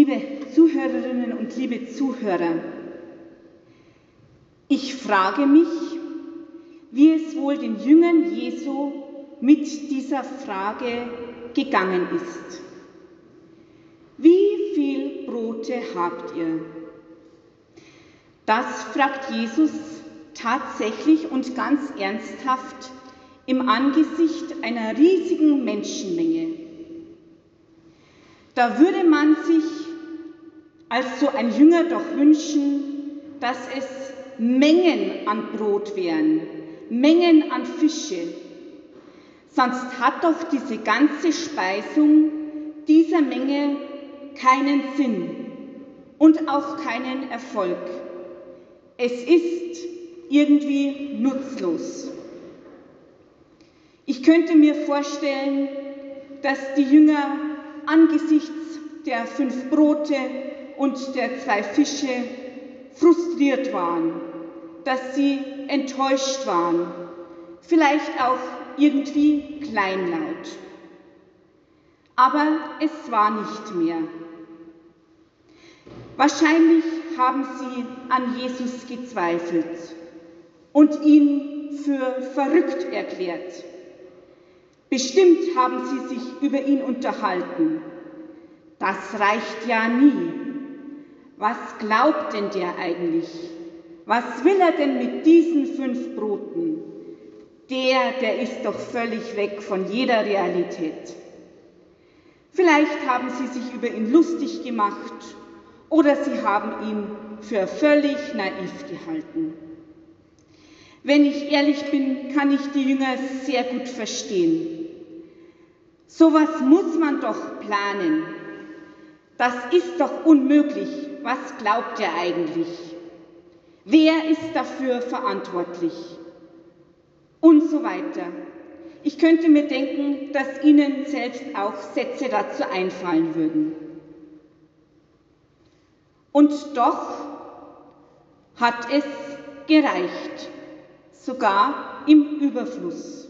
Liebe Zuhörerinnen und liebe Zuhörer, ich frage mich, wie es wohl den Jüngern Jesu mit dieser Frage gegangen ist. Wie viel Brote habt ihr? Das fragt Jesus tatsächlich und ganz ernsthaft im Angesicht einer riesigen Menschenmenge. Da würde man sich als so ein Jünger doch wünschen, dass es Mengen an Brot wären, Mengen an Fische. Sonst hat doch diese ganze Speisung dieser Menge keinen Sinn und auch keinen Erfolg. Es ist irgendwie nutzlos. Ich könnte mir vorstellen, dass die Jünger angesichts der 5 Brote und der 2 Fische frustriert waren, dass sie enttäuscht waren, vielleicht auch irgendwie kleinlaut. Aber es war nicht mehr. Wahrscheinlich haben sie an Jesus gezweifelt und ihn für verrückt erklärt. Bestimmt haben sie sich über ihn unterhalten. Das reicht ja nie. Was glaubt denn der eigentlich? Was will er denn mit diesen 5 Broten? Der ist doch völlig weg von jeder Realität. Vielleicht haben sie sich über ihn lustig gemacht oder sie haben ihn für völlig naiv gehalten. Wenn ich ehrlich bin, kann ich die Jünger sehr gut verstehen. Sowas muss man doch planen. Das ist doch unmöglich. Was glaubt er eigentlich? Wer ist dafür verantwortlich? Und so weiter. Ich könnte mir denken, dass Ihnen selbst auch Sätze dazu einfallen würden. Und doch hat es gereicht, sogar im Überfluss.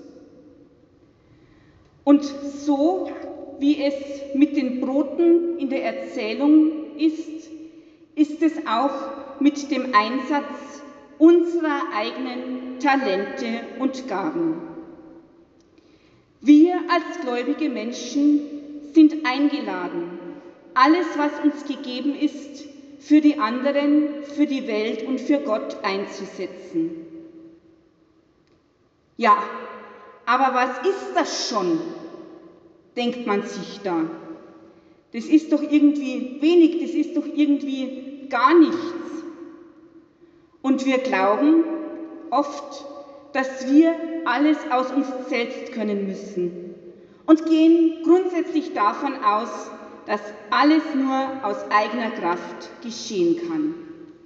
Und so wie es mit den Broten in der Erzählung ist, ist es auch mit dem Einsatz unserer eigenen Talente und Gaben. Wir als gläubige Menschen sind eingeladen, alles, was uns gegeben ist, für die anderen, für die Welt und für Gott einzusetzen. Ja, aber was ist das schon, denkt man sich da. Das ist doch irgendwie wenig, das ist doch irgendwie gar nichts. Und wir glauben oft, dass wir alles aus uns selbst können müssen und gehen grundsätzlich davon aus, dass alles nur aus eigener Kraft geschehen kann.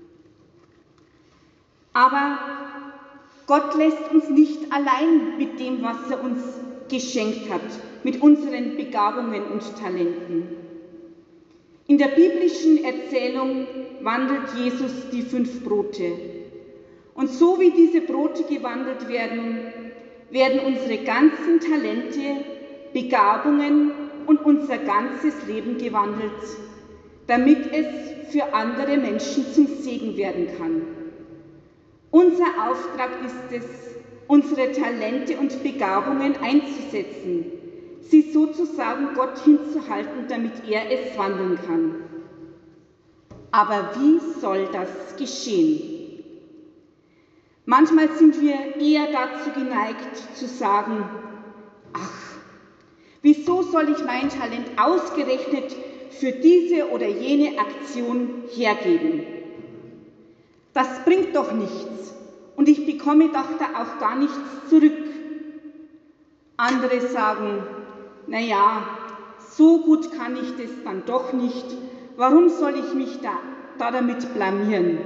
Aber Gott lässt uns nicht allein mit dem, was er uns geschenkt hat, mit unseren Begabungen und Talenten. In der biblischen Erzählung wandelt Jesus die 5 Brote. Und so wie diese Brote gewandelt werden, werden unsere ganzen Talente, Begabungen und unser ganzes Leben gewandelt, damit es für andere Menschen zum Segen werden kann. Unser Auftrag ist es, unsere Talente und Begabungen einzusetzen, sie sozusagen Gott hinzuhalten, damit er es wandeln kann. Aber wie soll das geschehen? Manchmal sind wir eher dazu geneigt zu sagen, ach, wieso soll ich mein Talent ausgerechnet für diese oder jene Aktion hergeben? Das bringt doch nichts und ich bekomme doch da auch gar nichts zurück. Andere sagen, naja, so gut kann ich das dann doch nicht, warum soll ich mich da damit blamieren?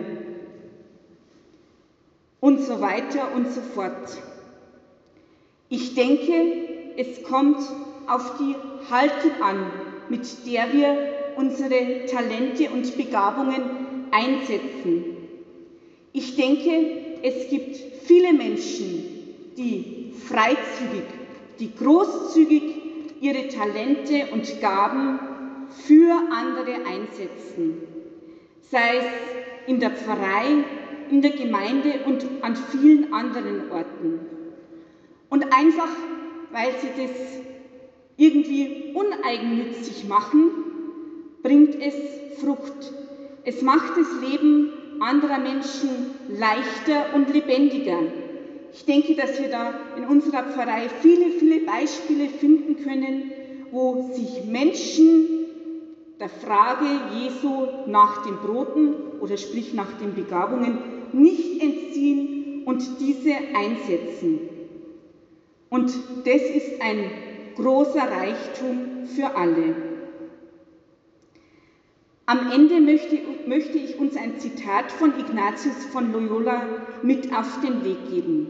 Und so weiter und so fort. Ich denke, es kommt auf die Haltung an, mit der wir unsere Talente und Begabungen einsetzen. Ich denke, es gibt viele Menschen, die freizügig, die großzügig ihre Talente und Gaben für andere einsetzen, sei es in der Pfarrei, in der Gemeinde und an vielen anderen Orten. Und einfach, weil sie das irgendwie uneigennützig machen, bringt es Frucht. Es macht das Leben anderer Menschen leichter und lebendiger. Ich denke, dass wir da in unserer Pfarrei viele, viele Beispiele finden können, wo sich Menschen der Frage Jesu nach den Broten oder sprich nach den Begabungen nicht entziehen und diese einsetzen. Und das ist ein großer Reichtum für alle. Am Ende möchte ich uns ein Zitat von Ignatius von Loyola mit auf den Weg geben.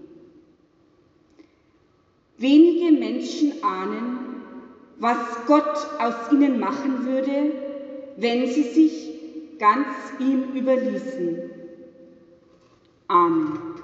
Wenige Menschen ahnen, was Gott aus ihnen machen würde, wenn sie sich ganz ihm überließen. Amen.